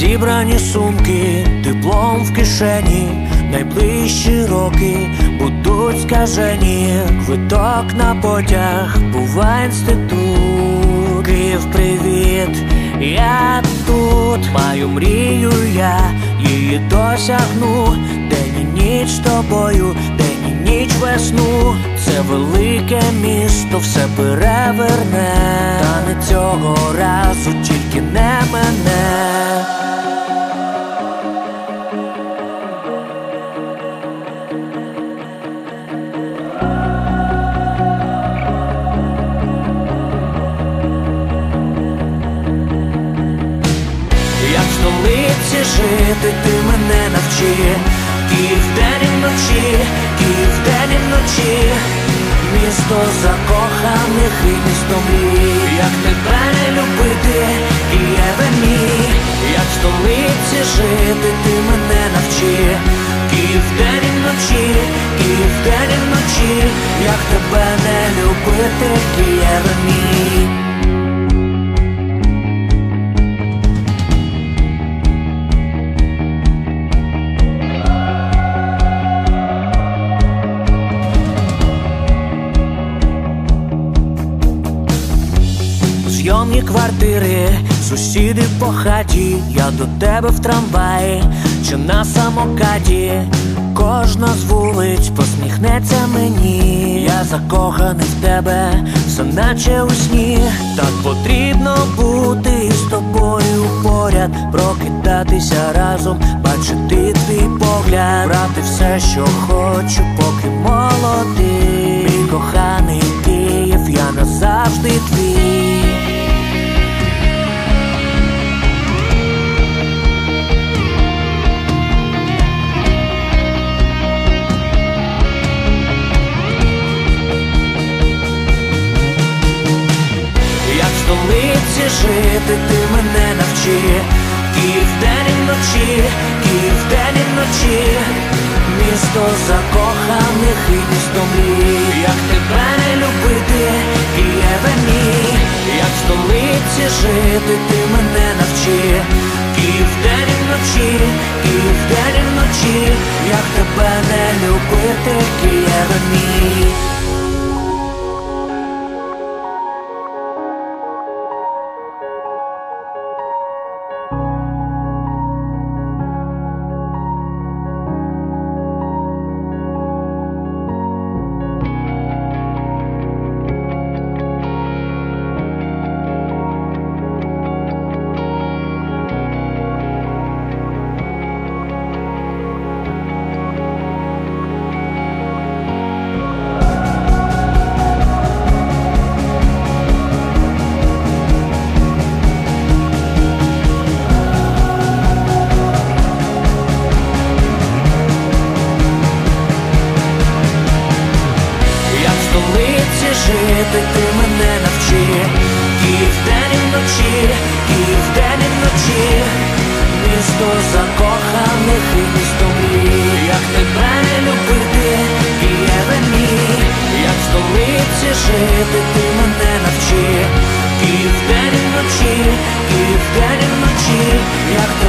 Зібрані сумки, диплом в кишені, найближчі роки будуть скажені. Квиток на потяг, бува інститут. Київ, привіт, я тут. Маю мрію, я її досягну. День і ніч з тобою, день і ніч весну. Це велике місто все переверне, та не цього разу, тільки не мене. Як в столиці жити, ти мене навчи. Київ день і вночі, Київ день і вночі. Місто закоханих і місто мрій. Як тебе не любити, Києве мій. Як в столиці жити, ти мене навчи. Київ день і вночі, Київ день і вночі. Як тебе не любити, Києве мій. Зйомні квартири, сусіди по хаті. Я до тебе в трамваї чи на самокаті. Кожна з вулиць посміхнеться мені. Я закоханий в тебе, все наче у сні. Так потрібно бути з тобою поряд, прокидатися разом, бачити твій погляд, брати все, що хочу, поки молодий. Мій коханий Київ, я назавжди твій. В столиці жити, ти мене навчи. Київ день і вночі, Київ день і вночі. Місто закоханих і місто мрій. Як тебе не любити, Києве мій. Як в столиці жити, ти мене навчи. Київ день і вночі, Київ день і вночі. Як тебе не любити, Києве мій. Жити, ти мене навчи. Київ день і вночі, Київ день і вночі. Місто закоханих і місто мрій. Як тебе не любити, Києве мій. Як в столиці жити, ти мене навчи. Київ день і вночі, Київ день і вночі. Як